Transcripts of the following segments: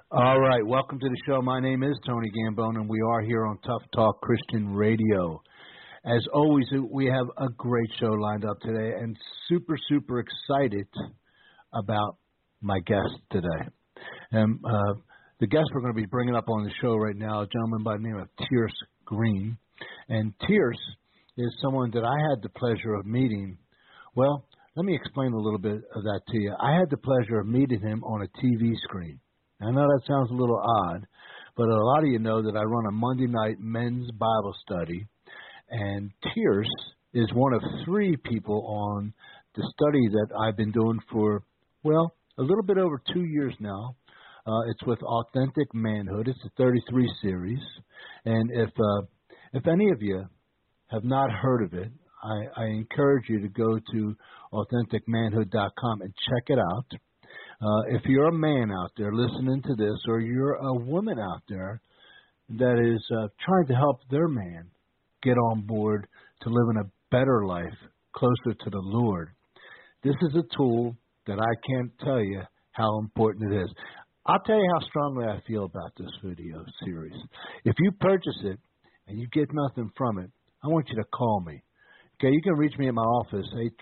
All right, welcome to the show. My name is Tony Gambone, and we are here on Tough Talk Christian Radio. As always, we have a great show lined up today, and super excited about my guest today. And the guest we're going to be bringing up on the show right now, a gentleman by the name of Tierce Green. And Tierce is someone that I had the pleasure of meeting. Well, let me explain a little bit of that to you. I had the pleasure of meeting him on a TV screen. I know that sounds a little odd, but a lot of you know that I run a Monday night men's Bible study, and Tierce is one of three people on the study that I've been doing for, well, a little bit over 2 years now. It's with Authentic Manhood. It's a 33 series, and if any of you have not heard of it, I encourage you to go to AuthenticManhood.com and check it out. If you're a man out there listening to this, or you're a woman out there that is trying to help their man get on board to live in a better life, closer to the Lord, this is a tool that I can't tell you how important it is. I'll tell you how strongly I feel about this video series. If you purchase it and you get nothing from it, I want you to call me. Okay, you can reach me at my office,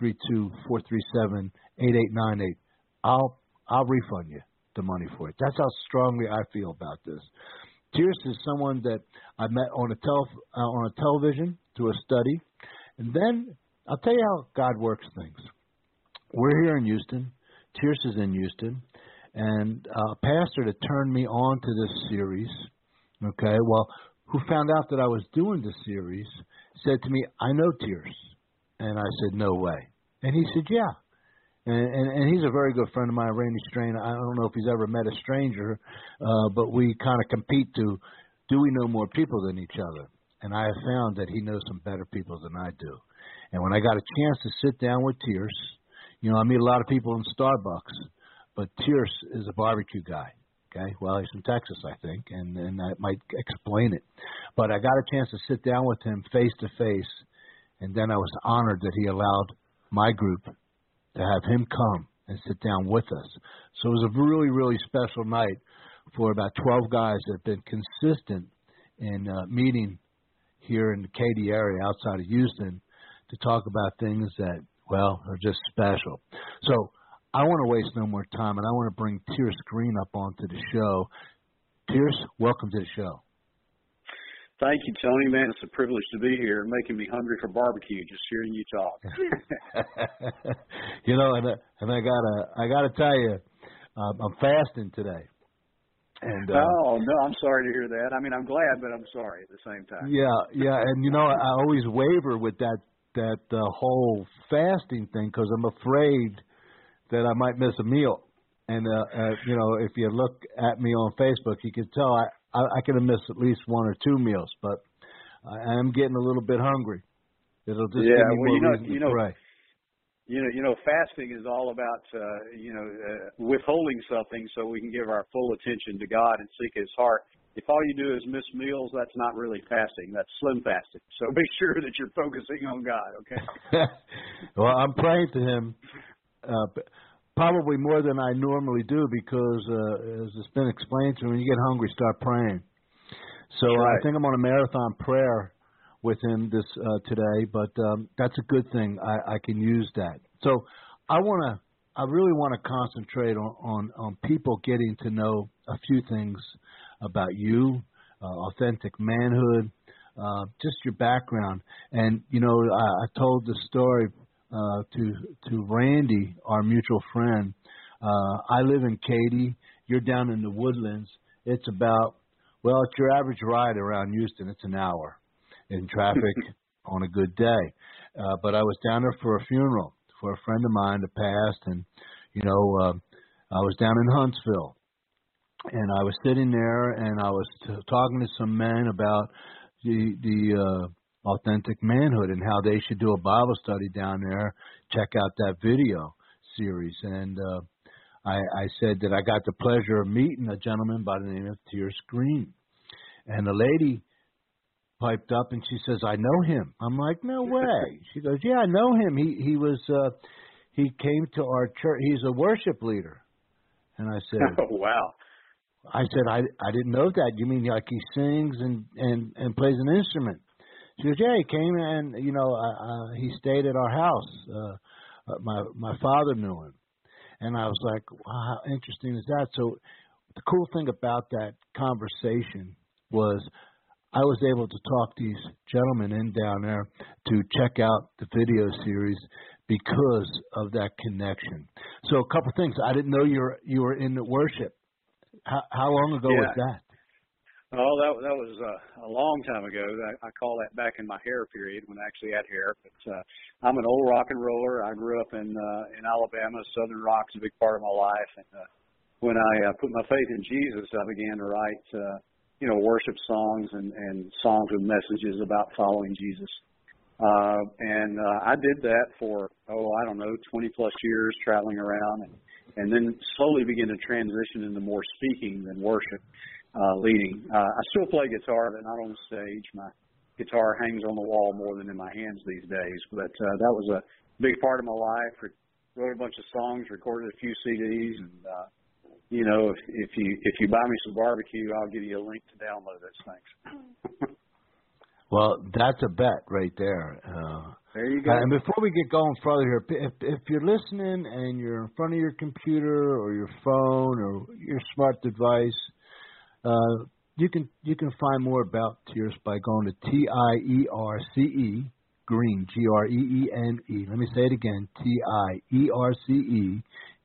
832-437-8898. I'll refund you the money for it. That's how strongly I feel about this. Tierce is someone that I met on a television through a study. And then I'll tell you how God works things. We're here in Houston. Tierce is in Houston. And a pastor that turned me on to this series, okay, well, who found out that I was doing this series, said to me, I know Tierce. And I said, no way. And he said, yeah. And he's a very good friend of mine, Randy Strain. I don't know if he's ever met a stranger, but we kind of compete to, do we know more people than each other? And I have found that he knows some better people than I do. And when I got a chance to sit down with Tierce, you know, I meet a lot of people in Starbucks, but Tierce is a barbecue guy. Okay, well, he's from Texas, I think, and that might explain it. But I got a chance to sit down with him face to face, and then I was honored that he allowed my group to have him come and sit down with us. So it was a really special night for about 12 guys that have been consistent in meeting here in the Katy area outside of Houston to talk about things that, well, are just special. So I want to waste no more time, and I want to bring Tierce Green up onto the show. Tierce, welcome to the show. Thank you, Tony. Man, it's a privilege to be here, making me hungry for barbecue just hearing you talk. You know, and I gotta tell you, I'm fasting today. And oh no, I'm sorry to hear that. I mean, I'm glad, but I'm sorry at the same time. Yeah, and you know, I always waver with that whole fasting thing because I'm afraid that I might miss a meal. And you know, if you look at me on Facebook, you can tell I can have missed at least one or two meals, but I am getting a little bit hungry. It'll just give me more reason to pray. You know, fasting is all about withholding something so we can give our full attention to God and seek His heart. If all you do is miss meals, that's not really fasting. That's slim fasting. So make sure that you're focusing on God. Okay. Well, I'm praying to Him. Probably more than I normally do because, as it's been explained to me, when you get hungry, start praying. So right. I think I'm on a marathon prayer with him today, but that's a good thing. I can use that. So I really want to concentrate on people getting to know a few things about you, authentic manhood, just your background. And, you know, I told the story to Randy, our mutual friend. I live in Katy. You're down in the Woodlands. It's about, well, it's your average ride around Houston. It's an hour in traffic on a good day. But I was down there for a funeral for a friend of mine that passed, and, you know, I was down in Huntsville. And I was sitting there, and I was talking to some men about the authentic manhood and how they should do a Bible study down there. Check out that video series. And I said that I got the pleasure of meeting a gentleman by the name of Tierce Green. And the lady piped up and she says, I know him. I'm like, no way. She goes, yeah, I know him. He came to our church. He's a worship leader. And I said, oh, wow. I said, I didn't know that. You mean like he sings and plays an instrument? She goes, yeah, he came and, he stayed at our house. My father knew him. And I was like, wow, how interesting is that? So the cool thing about that conversation was I was able to talk these gentlemen in down there to check out the video series because of that connection. So a couple things. I didn't know you were in the worship. How long ago was that? Oh, that was a long time ago. I call that back in my hair period when I actually had hair. But I'm an old rock and roller. I grew up in Alabama. Southern rock's a big part of my life. And when I put my faith in Jesus, I began to write, worship songs and songs with messages about following Jesus. And I did that for 20 plus years, traveling around, and then slowly began to transition into more speaking than worship. Leading. I still play guitar, but not on stage. My guitar hangs on the wall more than in my hands these days. But that was a big part of my life. Wrote a bunch of songs, recorded a few CDs, and if you buy me some barbecue, I'll give you a link to download those things. Well, that's a bet right there. There you go. And before we get going further here, if you're listening and you're in front of your computer or your phone or your smart device, you can find more about Tierce by going to TIERCE Green GREENE. Let me say it again: TIERCE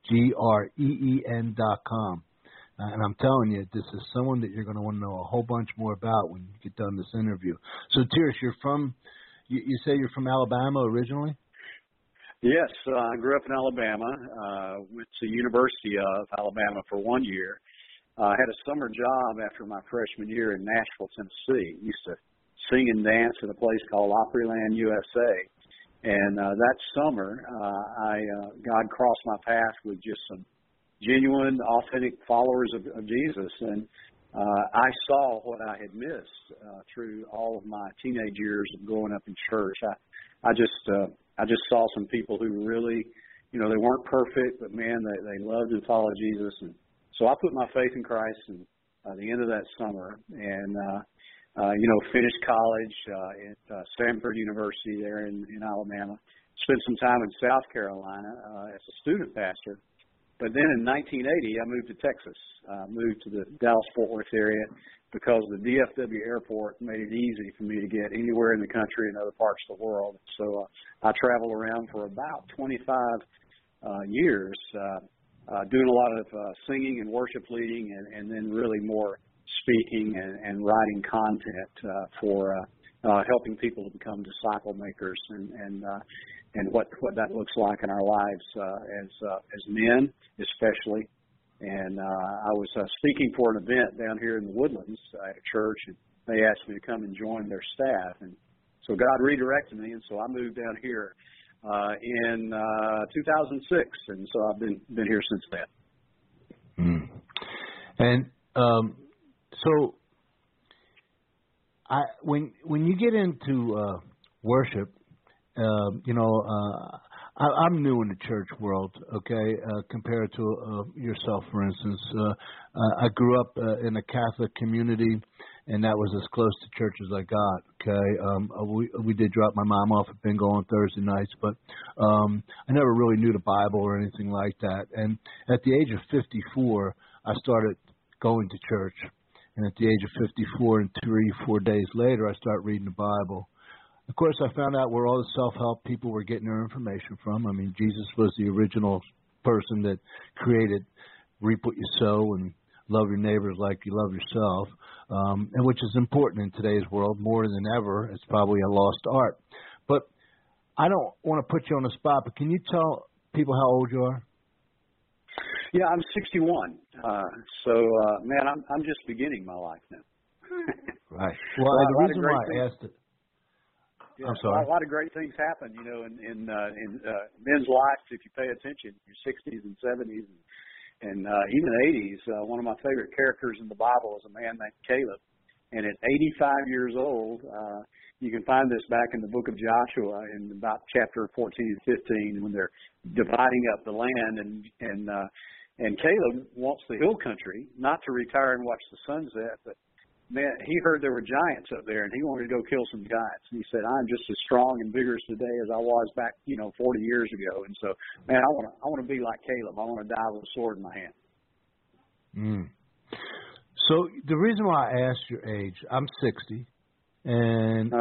GREEN.com. And I'm telling you, this is someone that you're going to want to know a whole bunch more about when you get done this interview. So, Tierce, you're from. You say you're from Alabama originally? Yes, I grew up in Alabama. Went to University of Alabama for 1 year. I had a summer job after my freshman year in Nashville, Tennessee. Used to sing and dance at a place called Opryland, USA. And that summer, God crossed my path with just some genuine, authentic followers of Jesus. And I saw what I had missed through all of my teenage years of growing up in church. I just saw some people who really, they weren't perfect, but man, they loved and followed Jesus. And so I put my faith in Christ at the end of that summer and, finished college at Stanford University there in Alabama. Spent some time in South Carolina as a student pastor. But then in 1980, I moved to Texas. Moved to the Dallas-Fort Worth area because the DFW airport made it easy for me to get anywhere in the country and other parts of the world. So I traveled around for about 25 years, doing a lot of singing and worship leading, and then really more speaking and writing content for helping people to become disciple makers and what that looks like in our lives as men, especially. And I was speaking for an event down here in the Woodlands at a church, and they asked me to come and join their staff. And so God redirected me, and so I moved down here in 2006, and so I've been here since then. And so when you get into worship, I'm new in the church world, okay, compared to yourself, for instance. I grew up in a Catholic community, and that was as close to church as I got, okay. We did drop my mom off at bingo on Thursday nights, but I never really knew the Bible or anything like that. And at the age of 54, I started going to church. And at the age of 54 and 3-4 days later, I started reading the Bible. Of course, I found out where all the self-help people were getting their information from. I mean, Jesus was the original person that created reap what you sow and love your neighbors like you love yourself, and which is important in today's world more than ever. It's probably a lost art. But I don't want to put you on the spot, but can you tell people how old you are? Yeah, I'm 61. Man, I'm just beginning my life now. Right. Well, the reason why I asked it. Yeah, I'm sorry. A lot of great things happen, in men's life if you pay attention. Your 60s and 70s and even 80s. One of my favorite characters in the Bible is a man named Caleb. And at 85 years old, you can find this back in the book of Joshua in about chapter 14 and 15 when they're dividing up the land. And And Caleb wants the hill country, not to retire and watch the sunset, but man, he heard there were giants up there, and he wanted to go kill some giants. And he said, "I'm just as strong and vigorous today as I was back, 40 years ago." And so, man, I want to be like Caleb. I want to die with a sword in my hand. Mm. So the reason why I asked your age, I'm 60, and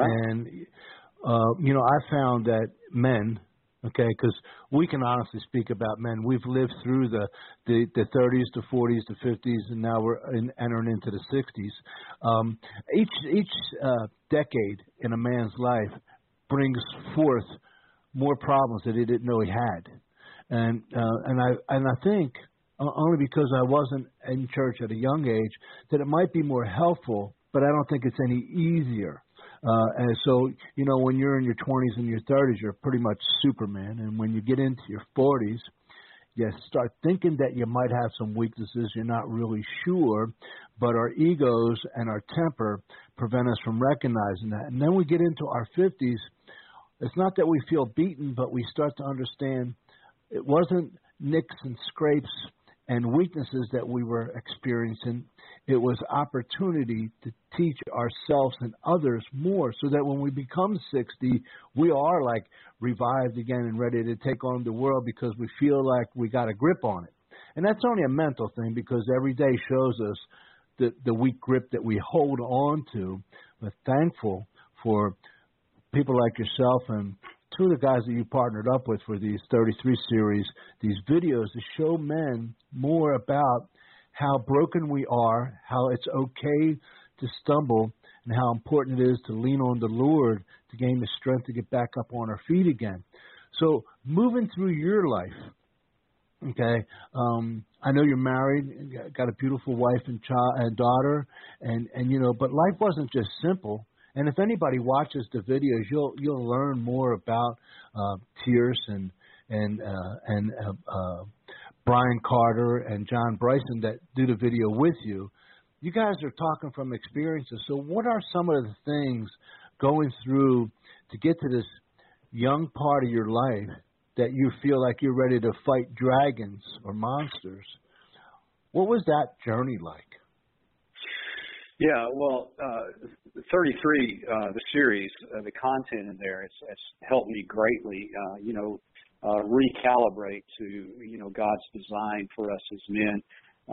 I found that men. Okay, because we can honestly speak about men. We've lived through the 30s, the 40s, the 50s, and now we're entering into the 60s. Each decade in a man's life brings forth more problems that he didn't know he had, and I think only because I wasn't in church at a young age that it might be more helpful, but I don't think it's any easier. And so, when you're in your 20s and your 30s, you're pretty much Superman. And when you get into your 40s, you start thinking that you might have some weaknesses. You're not really sure, but our egos and our temper prevent us from recognizing that. And then we get into our 50s. It's not that we feel beaten, but we start to understand it wasn't nicks and scrapes and weaknesses that we were experiencing. It was opportunity to teach ourselves and others more so that when we become 60, we are like revived again and ready to take on the world because we feel like we got a grip on it. And that's only a mental thing because every day shows us the weak grip that we hold on to. But thankful for people like yourself and two of the guys that you partnered up with for these 33 series, these videos to show men more about how broken we are, how it's okay to stumble, and how important it is to lean on the Lord to gain the strength to get back up on our feet again. So moving through your life, okay, I know you're married, got a beautiful wife and child and daughter, and but life wasn't just simple. And if anybody watches the videos, you'll learn more about Tierce and Brian Carter and John Bryson that do the video with you. You guys are talking from experiences. So what are some of the things going through to get to this young part of your life that you feel like you're ready to fight dragons or monsters? What was that journey like? Yeah, well, 33, the series, the content in there has helped me greatly, recalibrate to, God's design for us as men.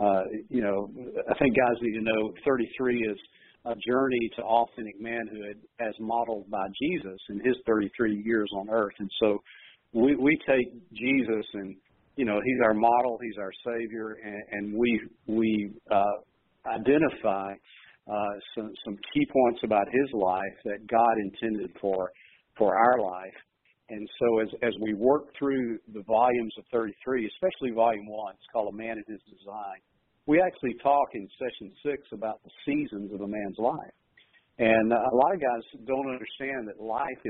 I think guys need to know 33 is a journey to authentic manhood as modeled by Jesus in his 33 years on earth. And so we take Jesus and, he's our model, he's our Savior, and we identify some key points about his life that God intended for our life. And so as we work through the volumes of 33, especially volume 1, it's called A Man in His Design, we actually talk in session 6 about the seasons of a man's life. And a lot of guys don't understand that life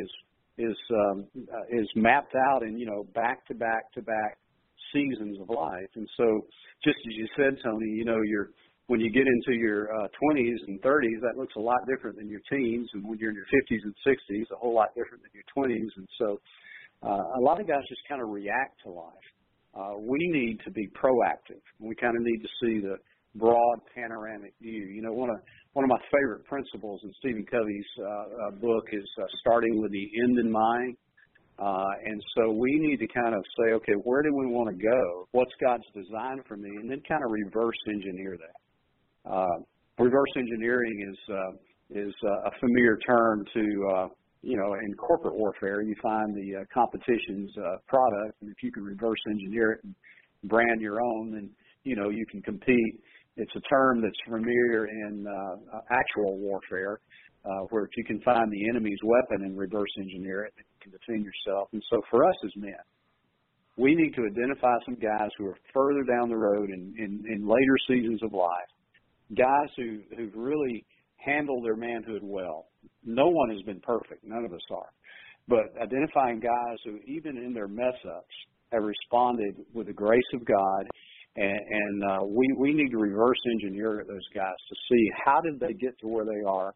is mapped out in, back to back to back seasons of life. And so just as you said, Tony, when you get into your 20s and 30s, that looks a lot different than your teens. And when you're in your 50s and 60s, a whole lot different than your 20s. And so a lot of guys just kind of react to life. We need to be proactive. We kind of need to see the broad panoramic view. One of my favorite principles in Stephen Covey's book is starting with the end in mind. And so we need to kind of say, okay, where do we want to go? What's God's design for me? And then kind of reverse engineer that. Reverse engineering is a familiar term to, in corporate warfare. You find the competition's product, and if you can reverse engineer it and brand your own, then, you can compete. It's a term that's familiar in actual warfare, where if you can find the enemy's weapon and reverse engineer it, you can defend yourself. And so for us as men, we need to identify some guys who are further down the road in later seasons of life, guys who've really handled their manhood well. No one has been perfect. None of us are. But identifying guys who, even in their mess-ups, have responded with the grace of God. And we need to reverse engineer those guys to see how did they get to where they are,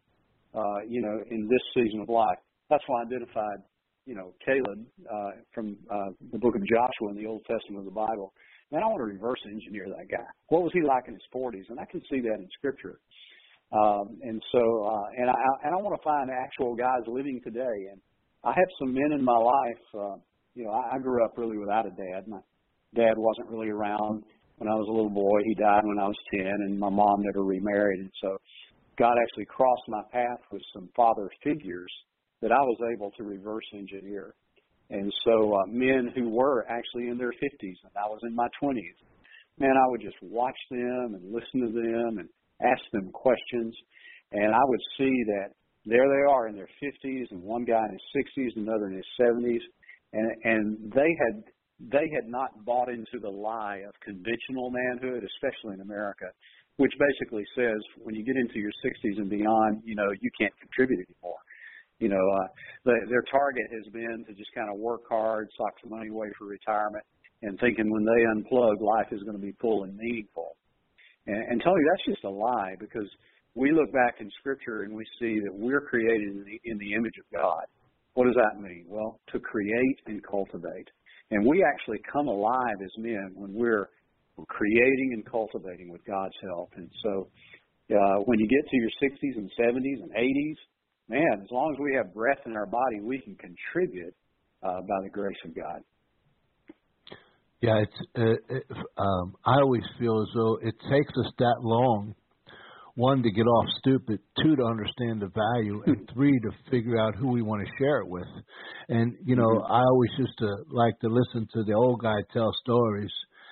in this season of life. That's why I identified, Caleb from the book of Joshua in the Old Testament of the Bible. man, I want to reverse engineer that guy. What was he like in his 40s? And I can see that in Scripture. And I want to find actual guys living today. And I have some men in my life. I grew up really without a dad. My dad wasn't really around when I was a little boy. He died when I was 10, and my mom never remarried. And so God actually crossed my path with some father figures that I was able to reverse engineer. And so men who were actually in their 50s, and I was in my 20s, man, I would just watch them and listen to them and ask them questions. And I would see that there they are in their 50s, and one guy in his 60s, another in his 70s. And they had not bought into the lie of conventional manhood, especially in America, which basically says when you get into your 60s and beyond, you can't contribute anymore. Their target has been to just kind of work hard, sock some money away for retirement, and thinking when they unplug, life is going to be full and meaningful. And Tony, that's just a lie, because we look back in Scripture and we see that we're created in the image of God. What does that mean? Well, to create and cultivate. And we actually come alive as men when we're creating and cultivating with God's help. And so when you get to your 60s and 70s and 80s, man, as long as we have breath in our body, we can contribute by the grace of God. Yeah, I always feel as though it takes us that long, one, to get off stupid, two, to understand the value, and three, to figure out who we want to share it with. And, I always used to like to listen to the old guy tell stories,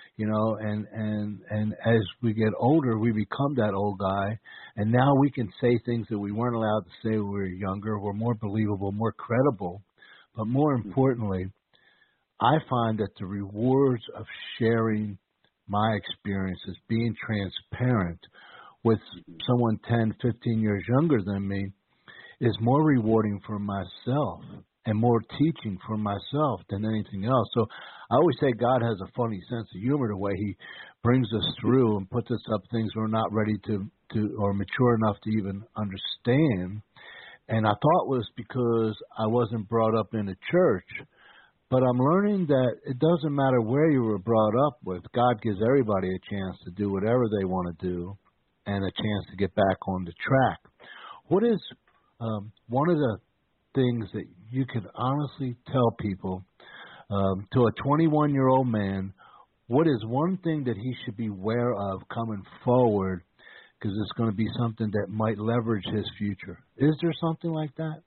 and as we get older, we become that old guy, and now we can say things that we weren't allowed to say when we were younger. We're more believable, more credible, but more importantly, I find that the rewards of sharing my experiences, being transparent with someone 10, 15 years younger than me, is more rewarding for myself and more teaching for myself than anything else. So I always say God has a funny sense of humor, the way he brings us through and puts us up things we're not ready to or mature enough to even understand. And I thought it was because I wasn't brought up in a church. But I'm learning that it doesn't matter where you were brought up with. God gives everybody a chance to do whatever they want to do and a chance to get back on the track. What is one of the things that you can honestly tell people, to a 21-year-old man, what is one thing that he should be aware of coming forward, because it's going to be something that might leverage his future? Is there something like that?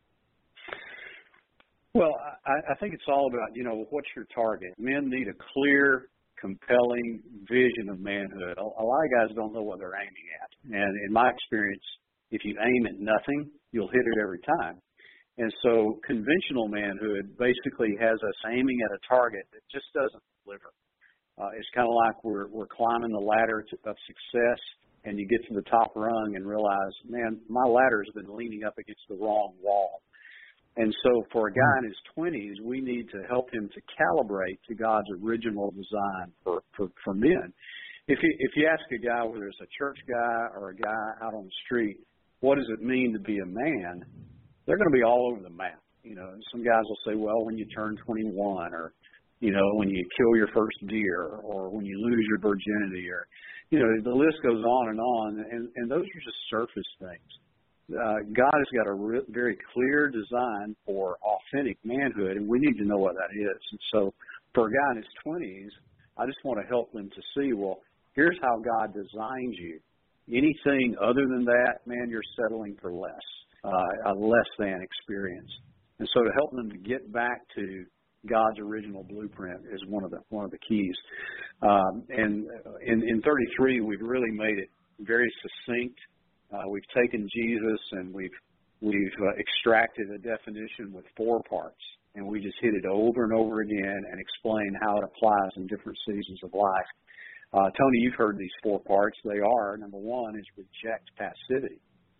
Well, I think it's all about, what's your target? Men need a clear, compelling vision of manhood. A lot of guys don't know what they're aiming at. And in my experience, if you aim at nothing, you'll hit it every time. And so conventional manhood basically has us aiming at a target that just doesn't deliver. It's kind of like we're climbing the ladder of success, and you get to the top rung and realize, man, my ladder has been leaning up against the wrong wall. And so for a guy in his 20s, we need to help him to calibrate to God's original design for men. If you ask a guy, whether it's a church guy or a guy out on the street, what does it mean to be a man, they're going to be all over the map. Some guys will say, well, when you turn 21, or, when you kill your first deer, or when you lose your virginity, or, the list goes on, and those are just surface things. God has got a very clear design for authentic manhood, and we need to know what that is. And so for a guy in his 20s, I just want to help them to see, well, here's how God designed you. Anything other than that, man, you're settling for less, a less than experience. And so to help them to get back to God's original blueprint is one of the keys. And in 33, we've really made it very succinct. We've taken Jesus and we've extracted a definition with 4 parts, and we just hit it over and over again and explain how it applies in different seasons of life. Tony, you've heard these 4 parts. They are, number 1 is reject passivity.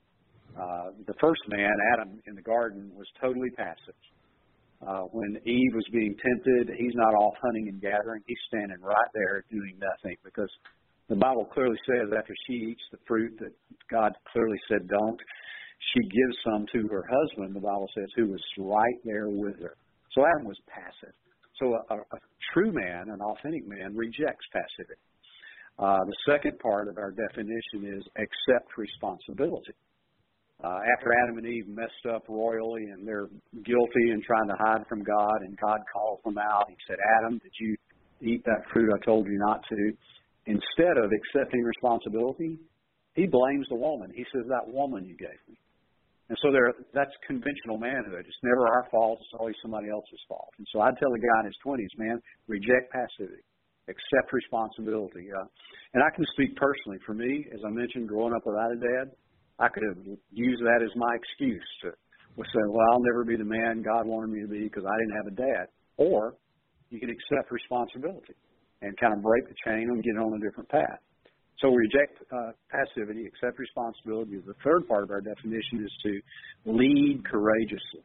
The first man, Adam, in the garden was totally passive. When Eve was being tempted, he's not off hunting and gathering. He's standing right there doing nothing, because the Bible clearly says after she eats the fruit that God clearly said don't, she gives some to her husband, the Bible says, who was right there with her. So Adam was passive. So a true man, an authentic man, rejects passivity. The second part of our definition is accept responsibility. After Adam and Eve messed up royally and they're guilty and trying to hide from God, and God calls them out, he said, Adam, did you eat that fruit I told you not to? Instead of accepting responsibility, he blames the woman. He says, that woman you gave me. And so that's conventional manhood. It's never our fault. It's always somebody else's fault. And so I'd tell a guy in his 20s, man, reject passivity. Accept responsibility. And I can speak personally. For me, as I mentioned, growing up without a dad, I could have used that as my excuse to say, well, I'll never be the man God wanted me to be because I didn't have a dad. Or you can accept responsibility and kind of break the chain and get on a different path. So reject passivity, accept responsibility. The third part of our definition is to lead courageously.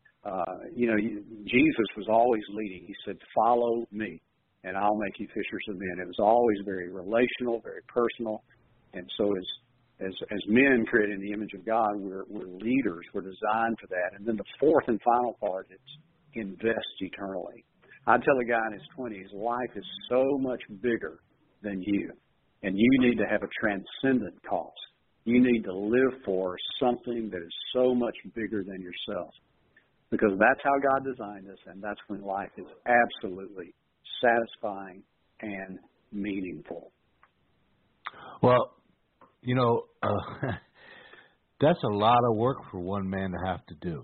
Jesus was always leading. He said, follow me, and I'll make you fishers of men. It was always very relational, very personal. And so as men created in the image of God, we're leaders. We're designed for that. And then the fourth and final part is invest eternally. I tell a guy in his 20s, life is so much bigger than you. And you need to have a transcendent cause. You need to live for something that is so much bigger than yourself. Because that's how God designed us, and that's when life is absolutely satisfying and meaningful. Well, that's a lot of work for one man to have to do.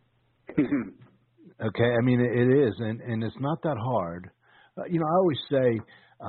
Okay, I mean, it is, and it's not that hard. I always say,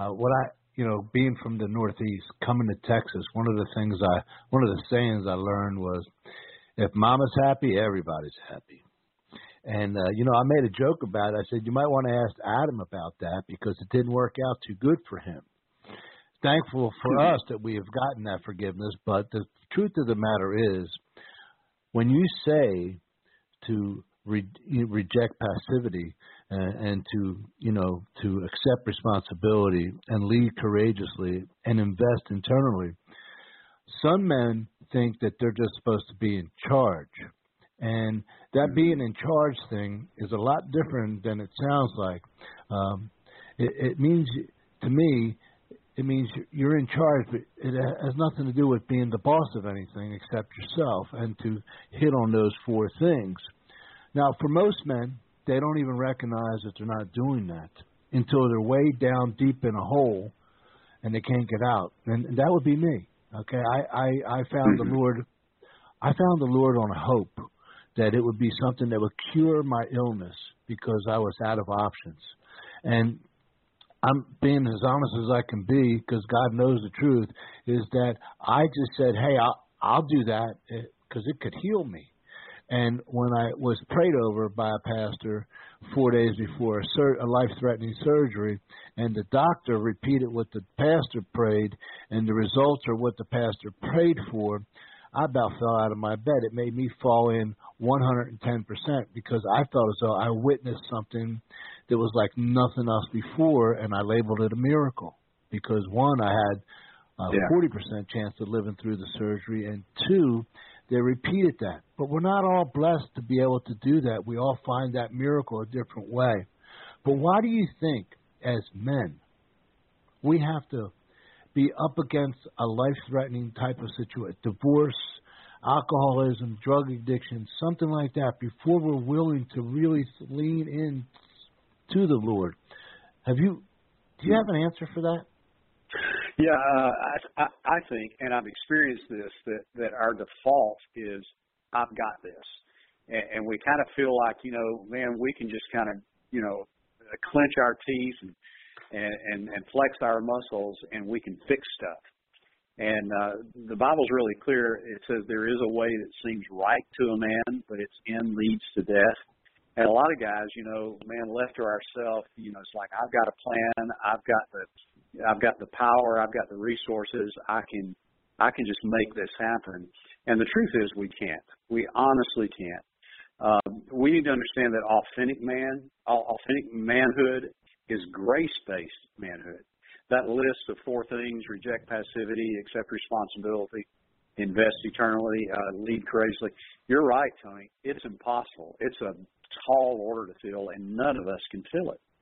being from the Northeast, coming to Texas, one of the sayings I learned was, if mama's happy, everybody's happy. And, I made a joke about it. I said, you might want to ask Adam about that because it didn't work out too good for him. Thankful for us that we have gotten that forgiveness, but the truth of the matter is, when you say to reject passivity and to accept responsibility and lead courageously and invest internally, some men think that they're just supposed to be in charge. And that being in charge thing is a lot different than it sounds like. It means, to me, it means you're in charge, but it has nothing to do with being the boss of anything except yourself, and to hit on those four things. Now, for most men, they don't even recognize that they're not doing that until they're way down deep in a hole and they can't get out. And that would be me. Okay, I found the Lord. I found the Lord on a hope that it would be something that would cure my illness because I was out of options. And I'm being as honest as I can be because God knows the truth, is that I just said, hey, I'll do that because it could heal me. And when I was prayed over by a pastor 4 days before a life-threatening surgery, and the doctor repeated what the pastor prayed, and the results are what the pastor prayed for, I about fell out of my bed. It made me fall in 110% because I felt as though I witnessed something that was like nothing else before, and I labeled it a miracle. Because, one, I had a 40% chance of living through the surgery, and two, they repeated that. But we're not all blessed to be able to do that. We all find that miracle a different way. But why do you think, as men, we have to be up against a life-threatening type of situation, divorce, alcoholism, drug addiction, something like that, before we're willing to really lean in to the Lord? Do you have an answer for that? Yeah, I think, and I've experienced this, that our default is, I've got this. And we kind of feel like, man, we can just kind of, clench our teeth and flex our muscles, and we can fix stuff. And the Bible's really clear. It says there is a way that seems right to a man, but its end leads to death. And a lot of guys, left to ourselves, it's like, I've got a plan, I've got the power, I've got the resources, I can just make this happen. And the truth is we can't. We honestly can't. We need to understand that authentic manhood is grace-based manhood. That list of four things: reject passivity, accept responsibility, invest eternally, lead courageously. You're right, Tony. It's impossible. It's a tall order to fill, and none of us can fill it.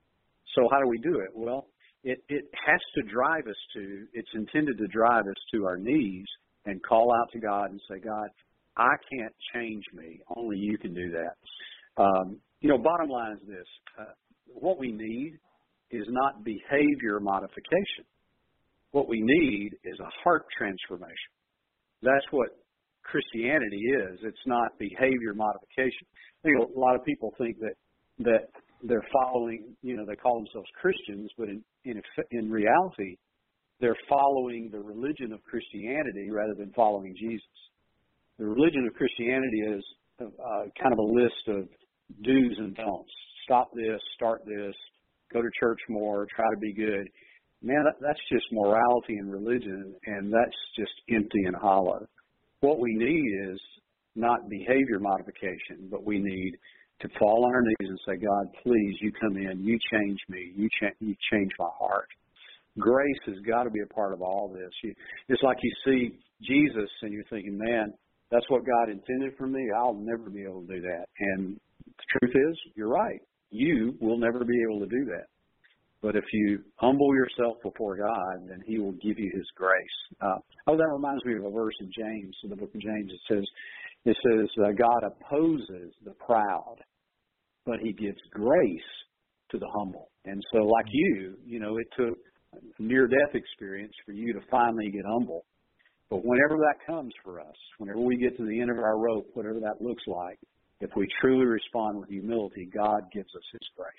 So how do we do it? Well, it has to drive us it's intended to drive us to our knees and call out to God and say, God, I can't change me. Only you can do that. Bottom line is this. What we need is not behavior modification. What we need is a heart transformation. That's what Christianity is. It's not behavior modification. I think a lot of people think that they're following, they call themselves Christians, but in reality, they're following the religion of Christianity rather than following Jesus. The religion of Christianity is kind of a list of do's and don'ts. Stop this, start this, go to church more, try to be good. Man, that's just morality and religion, and that's just empty and hollow. What we need is not behavior modification, but we need to fall on our knees and say, God, please, you come in, you change me, you change my heart. Grace has got to be a part of all this. It's like you see Jesus and you're thinking, man, that's what God intended for me. I'll never be able to do that. And the truth is, you're right. You will never be able to do that. But if you humble yourself before God, then He will give you His grace. That reminds me of a verse in James, in the book of James. It says, God opposes the proud, but He gives grace to the humble. And so like it took a near-death experience for you to finally get humble. But whenever that comes for us, whenever we get to the end of our rope, whatever that looks like, if we truly respond with humility, God gives us His grace.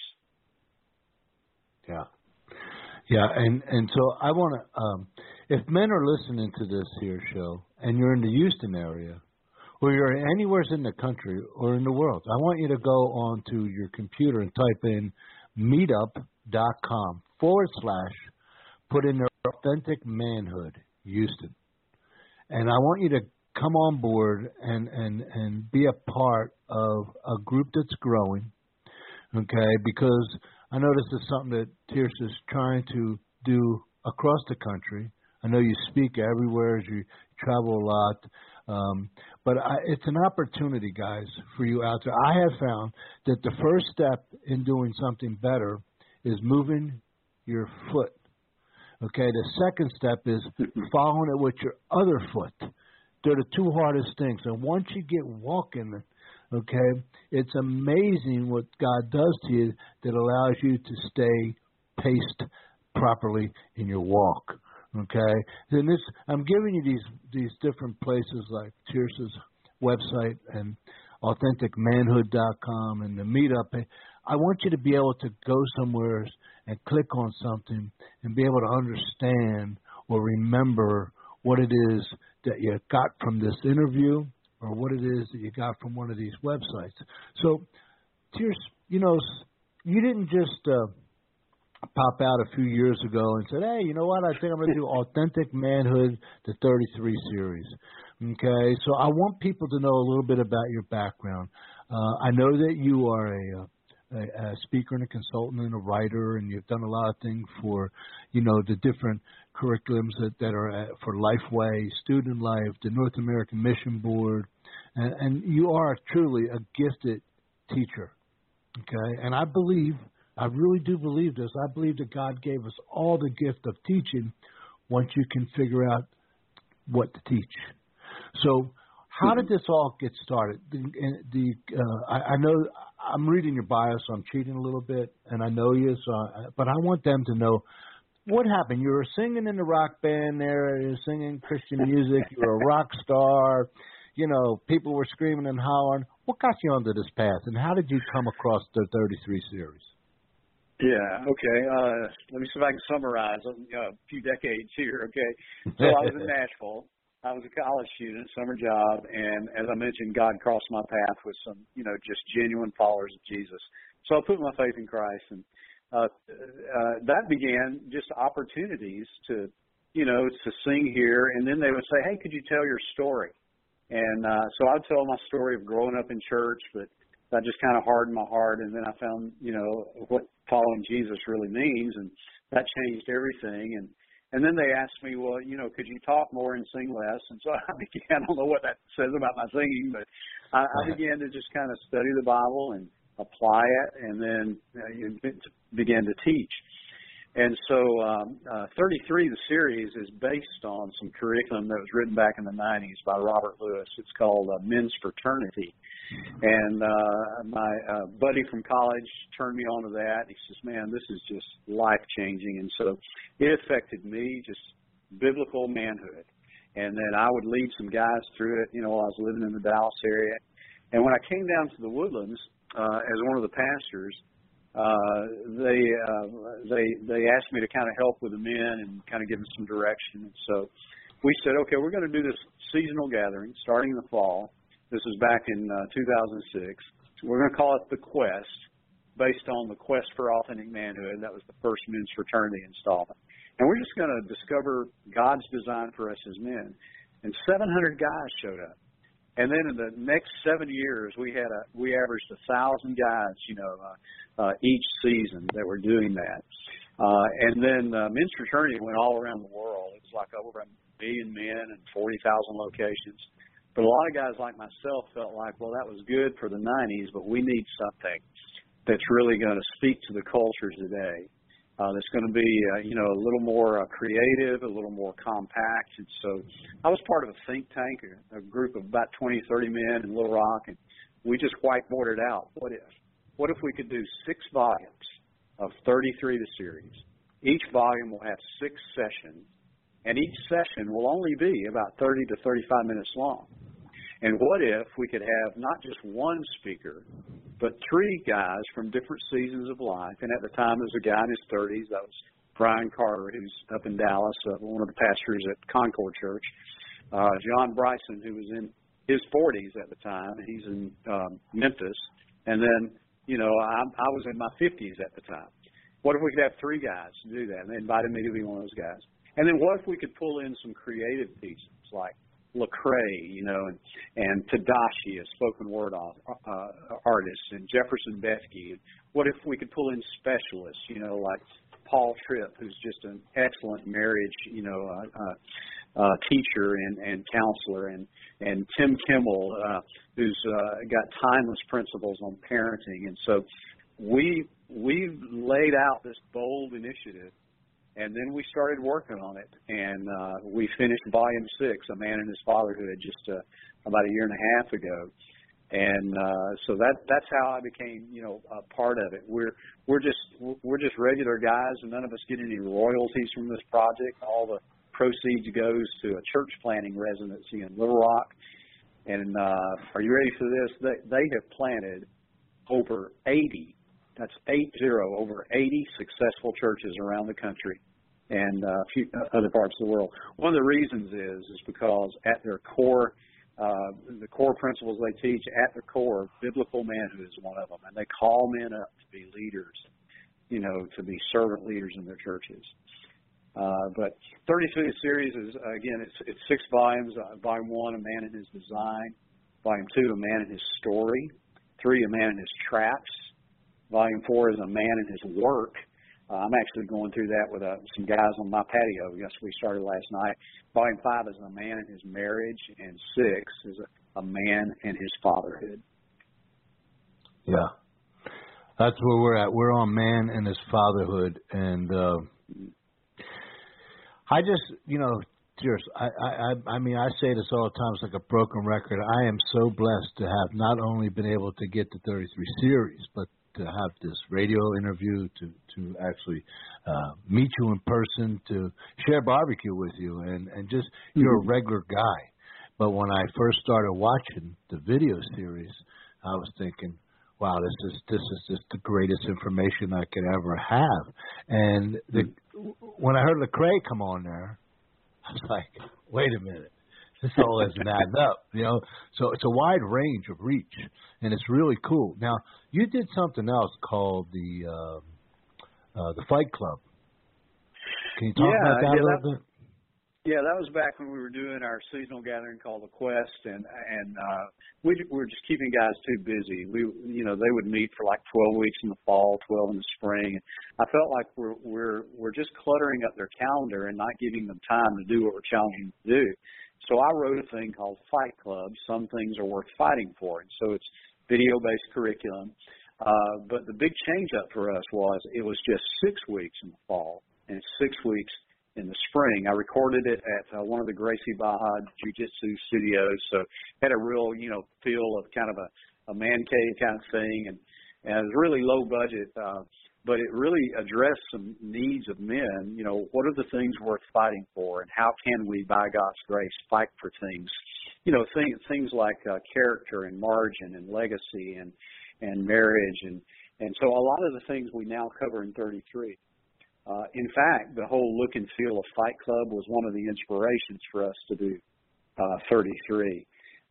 Yeah, and so I want to, if men are listening to this here show, and you're in the Houston area, or you're anywhere in the country or in the world, I want you to go onto your computer and type in meetup.com / put in their Authentic Manhood Houston. And I want you to come on board and be a part of a group that's growing, okay, because I know this is something that Tirsa is trying to do across the country. I know you speak everywhere as you travel a lot. But it's an opportunity, guys, for you out there. I have found that the first step in doing something better is moving your foot. Okay, the second step is following it with your other foot. They're the two hardest things. And once you get walking, okay, it's amazing what God does to you that allows you to stay paced properly in your walk. Okay, then I'm giving you these different places like Tirsa's website and AuthenticManhood.com and the Meetup. I want you to be able to go somewhere and click on something and be able to understand or remember what it is that you got from this interview or what it is that you got from one of these websites. So, Tirsa, you didn't just pop out a few years ago and said, hey, you know what, I think I'm going to do Authentic Manhood, the 33 series. Okay, so I want people to know a little bit about your background. I know that you are a speaker and a consultant and a writer, and you've done a lot of things for, the different curriculums that are for Lifeway, Student Life, the North American Mission Board, and you are truly a gifted teacher, okay? And I really do believe this. I believe that God gave us all the gift of teaching once you can figure out what to teach. So how did this all get started? I know I'm reading your bio, so I'm cheating a little bit, and I know you, but I want them to know what happened. You were singing in the rock band there, you were singing Christian music, you were a rock star, people were screaming and hollering. What got you onto this path, and how did you come across the 33 series? Yeah, okay. Let me see if I can summarize a few decades here, okay? So I was in Nashville. I was a college student, summer job, and as I mentioned, God crossed my path with some, just genuine followers of Jesus. So I put my faith in Christ, and that began just opportunities to sing here, and then they would say, hey, could you tell your story? And so I'd tell my story of growing up in church, but that just kind of hardened my heart, and then I found, what following Jesus really means, and that changed everything. And then they asked me, well, could you talk more and sing less? And so I began, I don't know what that says about my singing, but I began to just kind of study the Bible and apply it, and then you begin to teach. And so 33, the series, is based on some curriculum that was written back in the 90s by Robert Lewis. It's called Men's Fraternity. And my buddy from college turned me on to that. He says, man, this is just life-changing. And so it affected me, just biblical manhood. And then I would lead some guys through it, while I was living in the Dallas area. And when I came down to the Woodlands as one of the pastors, they asked me to kind of help with the men and kind of give them some direction. And so we said, okay, we're going to do this seasonal gathering starting in the fall. This was back in 2006. We're going to call it The Quest, based on the Quest for Authentic Manhood. That was the first men's fraternity installment. And we're just going to discover God's design for us as men. And 700 guys showed up. And then in the next 7 years, we averaged 1,000 guys, each season that were doing that. And then men's fraternity went all around the world. It was like over 1 million men and 40,000 locations. But a lot of guys like myself felt like, well, that was good for the 90s, but we need something that's really going to speak to the culture today. That's going to be, a little more creative, a little more compact. And so I was part of a think tank, a group of about 20, 30 men in Little Rock, and we just whiteboarded out, what if we could do 6 volumes of 33 the series. Each volume will have 6 sessions, and each session will only be about 30 to 35 minutes long. And what if we could have not just one speaker, but 3 guys from different seasons of life? And at the time, there was a guy in his 30s. That was Brian Carter, who's up in Dallas, one of the pastors at Concord Church. John Bryson, who was in his 40s at the time. He's in Memphis. And then, I was in my 50s at the time. What if we could have 3 guys to do that? And they invited me to be one of those guys. And then what if we could pull in some creative pieces like Lecrae, and Tadashi, a spoken word artist, and Jefferson Bethke. What if we could pull in specialists, like Paul Tripp, who's just an excellent marriage, teacher and counselor, and Tim Kimmel, who's got timeless principles on parenting. And so we've laid out this bold initiative. And then we started working on it, and we finished Volume 6, A Man and His Fatherhood, just about a year and a half ago. And so that's how I became, a part of it. We're just regular guys, and none of us get any royalties from this project. All the proceeds goes to a church planting residency in Little Rock. And are you ready for this? They have planted over 80. That's 80, over 80 successful churches around the country and a few other parts of the world. One of the reasons is because at their core, the core principles they teach, at the core, biblical manhood is one of them. And they call men up to be leaders, to be servant leaders in their churches. But 33 series is, again, it's 6 volumes. Volume 1, A Man and His Design. Volume 2, A Man and His Story. 3, A Man and His Traps. Volume 4 is A Man and His Work. I'm actually going through that with some guys on my patio. Yes, we started last night. Volume 5 is A Man and His Marriage, and 6 is A Man and His Fatherhood. Yeah, that's where we're at. We're on Man and His Fatherhood, and I just, cheers. I mean, I say this all the time. It's like a broken record. I am so blessed to have not only been able to get the 33 series, but to have this radio interview, to actually meet you in person, to share barbecue with you, and just you're a regular guy. But when I first started watching the video series, I was thinking, wow, this is just the greatest information I could ever have. And when I heard Lecrae come on there, I was like, wait a minute. This all isn't adding up, So it's a wide range of reach, and it's really cool. Now, you did something else called the Fight Club. Can you talk about that a little bit? Yeah, that was back when we were doing our seasonal gathering called The Quest, and we were just keeping guys too busy. They would meet for like 12 weeks in the fall, 12 in the spring. I felt like we're just cluttering up their calendar and not giving them time to do what we're challenging them to do. So I wrote a thing called Fight Club. Some things are worth fighting for. And so it's video-based curriculum. But the big change up for us was it was just 6 weeks in the fall and 6 weeks in the spring. I recorded it at one of the Gracie Barra Jiu-Jitsu studios, so had a real, feel of kind of a man cave kind of thing, and it was really low budget, but it really addressed some needs of men. What are the things worth fighting for, and how can we, by God's grace, fight for things? Things like character and margin and legacy and marriage, and so a lot of the things we now cover in 33. In fact, the whole look and feel of Fight Club was one of the inspirations for us to do 33.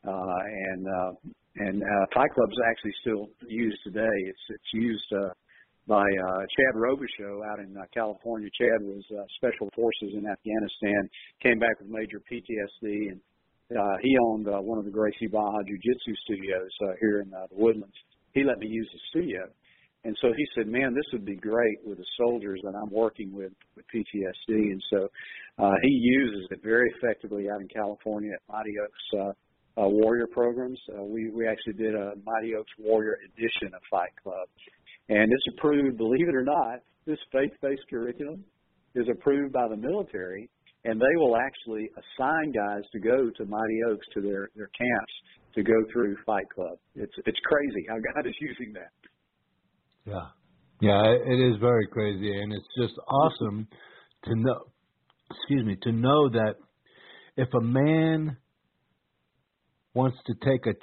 And Fight Club is actually still used today. It's used by Chad Robichaux out in California. Chad was Special Forces in Afghanistan, came back with major PTSD, and he owned one of the Gracie Barra Jiu-Jitsu studios here in the Woodlands. He let me use the studio. And so he said, man, this would be great with the soldiers that I'm working with PTSD. And so he uses it very effectively out in California at Mighty Oaks Warrior programs. We actually did a Mighty Oaks Warrior edition of Fight Club. And it's approved, believe it or not, this faith-based curriculum is approved by the military, and they will actually assign guys to go to Mighty Oaks to their camps to go through Fight Club. It's crazy how God is using that. Yeah, it is very crazy, and it's just awesome to know that if a man wants to take a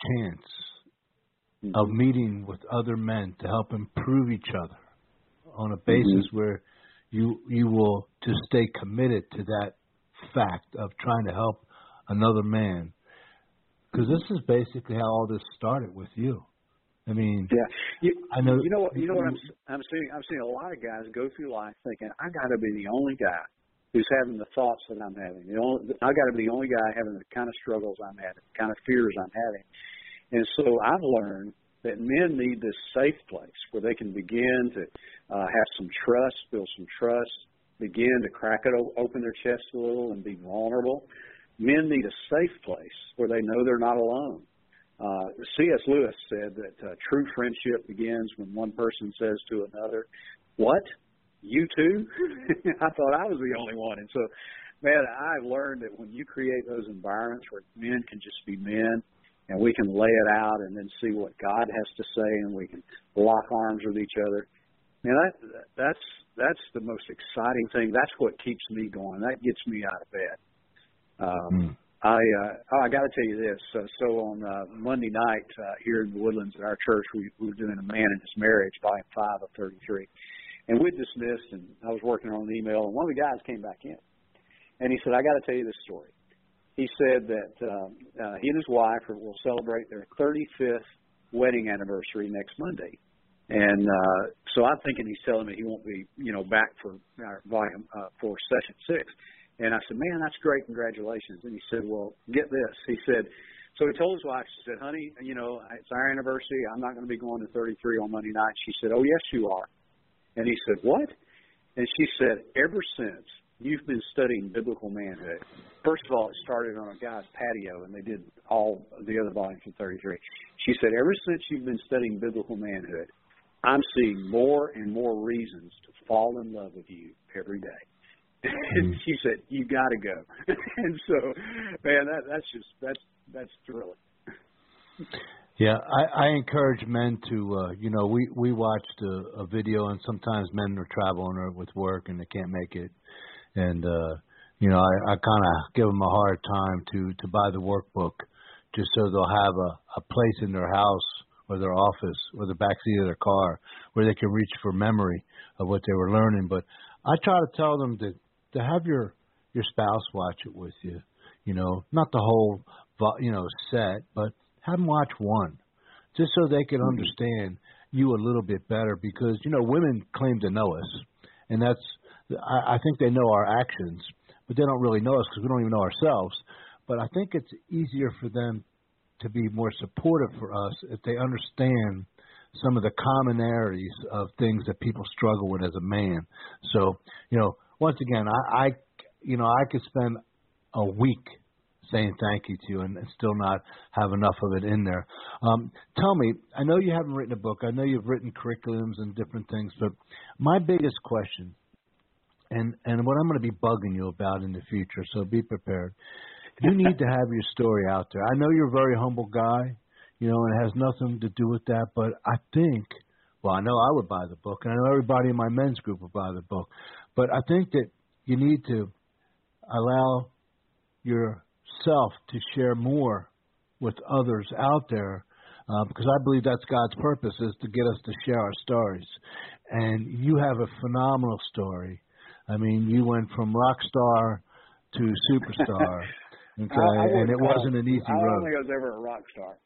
chance of meeting with other men to help improve each other on a basis where you will just stay committed to that fact of trying to help another man, because this is basically how all this started with you. I mean, I know. You know what I'm seeing. I'm seeing a lot of guys go through life thinking, I got to be the only guy who's having the thoughts that I'm having. I got to be the only guy having the kind of struggles I'm having, the kind of fears I'm having. And so I've learned that men need this safe place where they can begin to have some trust, build some trust, begin to crack it open their chest a little and be vulnerable. Men need a safe place where they know they're not alone. C.S. Lewis said that true friendship begins when one person says to another, "What? You too?" I thought I was the only one. And so, man, I've learned that when you create those environments where men can just be men and we can lay it out and then see what God has to say and we can lock arms with each other, man, that's the most exciting thing. That's what keeps me going. That gets me out of bed. I got to tell you this. So on Monday night here in the Woodlands at our church, we were doing A Man and His Marriage, Volume 5 of 33. And we dismissed, and I was working on an email, and one of the guys came back in. And he said, I got to tell you this story. He said that he and his wife will celebrate their 35th wedding anniversary next Monday. And so I'm thinking he's telling me he won't be, back for volume for session 6. And I said, man, that's great. Congratulations. And he said, well, get this. He said, so he told his wife, she said, honey, it's our anniversary. I'm not going to be going to 33 on Monday night. She said, oh, yes, you are. And he said, what? And she said, ever since you've been studying biblical manhood, first of all, it started on a guy's patio, and they did all the other volumes of 33. She said, ever since you've been studying biblical manhood, I'm seeing more and more reasons to fall in love with you every day. And she said, you got to go. And so, man, that's thrilling. Yeah, I encourage men to, we watched a video, and sometimes men are traveling or with work and they can't make it. And, I kind of give them a hard time to buy the workbook just so they'll have a place in their house or their office or the backseat of their car where they can reach for memory of what they were learning. But I try to tell them to have your spouse watch it with you, not the whole, set, but have them watch one just so they can understand you a little bit better, because, women claim to know us, and I think they know our actions, but they don't really know us because we don't even know ourselves. But I think it's easier for them to be more supportive for us if they understand some of the commonalities of things that people struggle with as a man. So, once again, I could spend a week saying thank you to you and still not have enough of it in there. Tell me, I know you haven't written a book. I know you've written curriculums and different things, but my biggest question, and what I'm going to be bugging you about in the future, so be prepared. You need to have your story out there. I know you're a very humble guy, and it has nothing to do with that, but I think, I know I would buy the book, and I know everybody in my men's group would buy the book, but I think that you need to allow yourself to share more with others out there, because I believe that's God's purpose, is to get us to share our stories. And you have a phenomenal story. I mean, you went from rock star to superstar, okay, and it wasn't an easy road. I don't think I was ever a rock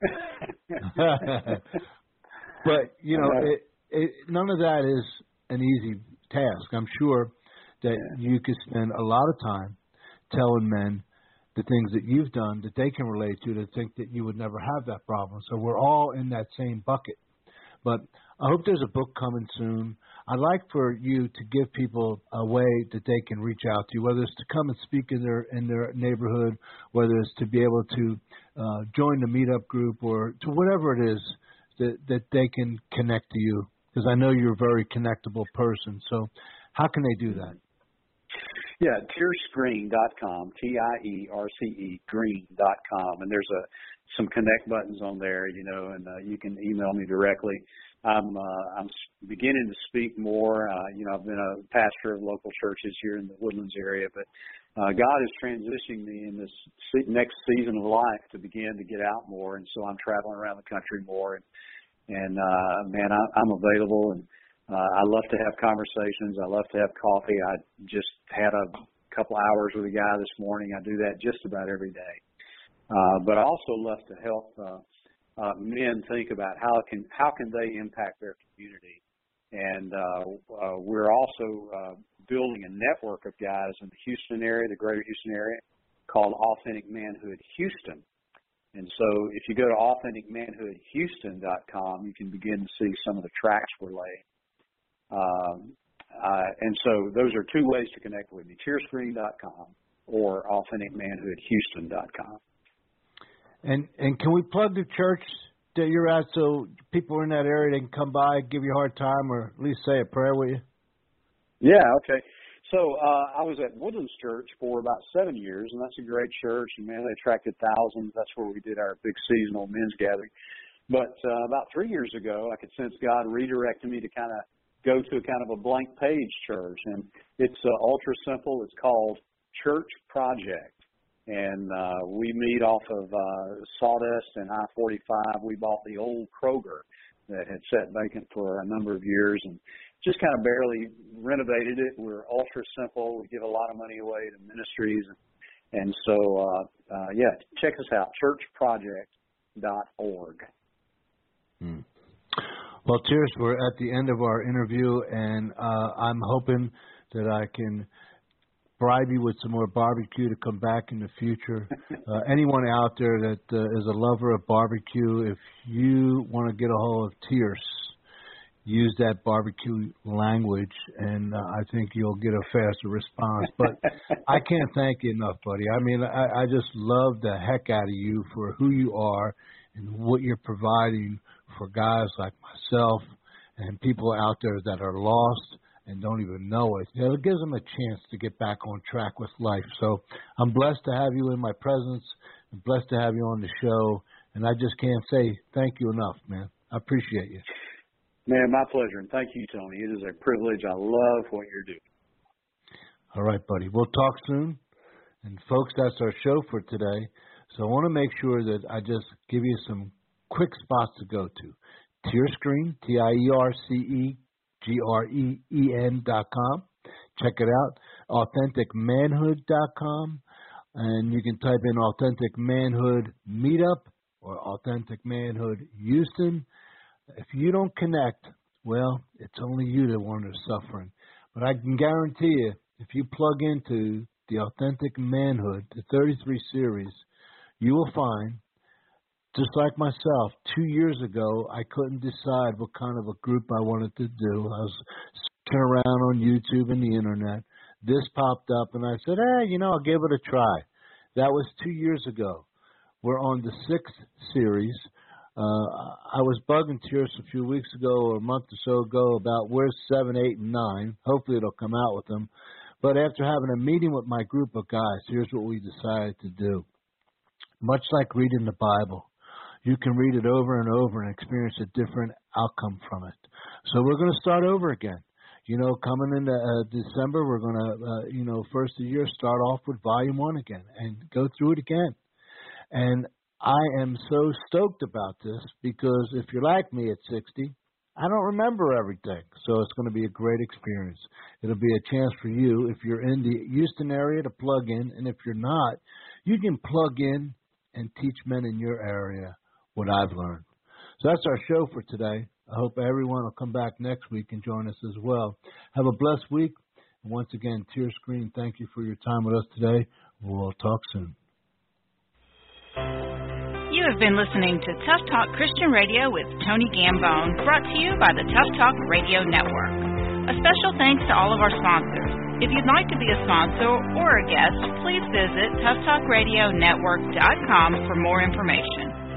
star. But, none of that is an easy task. I'm sure that you could spend a lot of time telling men the things that you've done that they can relate to think that you would never have that problem. So we're all in that same bucket. But I hope there's a book coming soon. I'd like for you to give people a way that they can reach out to you, whether it's to come and speak in their neighborhood, whether it's to be able to join the meetup group, or to whatever it is that they can connect to you, because I know you're a very connectable person. So how can they do that? Yeah, tierscreen.com, TIERCE, green.com, and there's some connect buttons on there, and you can email me directly. I'm beginning to speak more. I've been a pastor of local churches here in the Woodlands area, but God is transitioning me in this next season of life to begin to get out more, and so I'm traveling around the country more, and man, I'm available, and I love to have conversations. I love to have coffee. I just had a couple hours with a guy this morning. I do that just about every day. But I also love to help men think about how can they impact their community. And we're also building a network of guys in the Houston area, the greater Houston area, called Authentic Manhood Houston. And so if you go to AuthenticManhoodHouston.com, you can begin to see some of the tracks we're laying. And so those are two ways to connect with me, tierscreen.com or AuthenticManhoodHouston.com. And can we plug the church that you're at so people in that area, they can come by, give you a hard time, or at least say a prayer with you? Yeah, okay. So I was at Woodlands Church for about 7 years, and that's a great church. And, man, they attracted thousands. That's where we did our big seasonal men's gathering. But about 3 years ago, I could sense God redirected me to kind of go to a kind of a blank page church. And it's ultra simple. It's called Church Project. And we meet off of Sawdust and I-45. We bought the old Kroger that had sat vacant for a number of years and just kind of barely renovated it. We're ultra simple. We give a lot of money away to ministries. And so, check us out, churchproject.org. Well, Tiers, we're at the end of our interview, and I'm hoping that I can bribe you with some more barbecue to come back in the future. Anyone out there that is a lover of barbecue, if you want to get a hold of Tiers, use that barbecue language, and I think you'll get a faster response. But I can't thank you enough, buddy. I mean, I just love the heck out of you for who you are and what you're providing for guys like myself and people out there that are lost and don't even know it. It gives them a chance to get back on track with life. So I'm blessed to have you in my presence. I'm blessed to have you on the show. And I just can't say thank you enough, man. I appreciate you. Man, my pleasure. And thank you, Tony. It is a privilege. I love what you're doing. All right, buddy. We'll talk soon. And, folks, that's our show for today. So I want to make sure that I just give you some quick spots to go to. Tierscreen, TIERCEGREEN.com. Check it out. AuthenticManhood.com. And you can type in Authentic Manhood Meetup or Authentic Manhood Houston. If you don't connect, well, it's only you that one is suffering. But I can guarantee you, if you plug into the Authentic Manhood, the 33 series, you will find, just like myself, 2 years ago, I couldn't decide what kind of a group I wanted to do. I was searching around on YouTube and the Internet. This popped up, and I said, I'll give it a try. That was 2 years ago. We're on the 6th series. I was bugging Tierce a few weeks ago or a month or so ago about where's 7, 8, and 9. Hopefully it'll come out with them. But after having a meeting with my group of guys, here's what we decided to do. Much like reading the Bible, you can read it over and over and experience a different outcome from it. So we're going to start over again. Coming into December, we're going to, first of the year, start off with Volume 1 again and go through it again. And I am so stoked about this because if you're like me at 60, I don't remember everything. So it's going to be a great experience. It'll be a chance for you, if you're in the Houston area, to plug in. And if you're not, you can plug in and teach men in your area what I've learned. So that's our show for today. I hope everyone will come back next week and join us as well. Have a blessed week. And once again, Tierce Green, thank you for your time with us today. We'll talk soon. You have been listening to Tough Talk Christian Radio with Tony Gambone, brought to you by the Tough Talk Radio Network. A special thanks to all of our sponsors. If you'd like to be a sponsor or a guest, please visit toughtalkradionetwork.com for more information.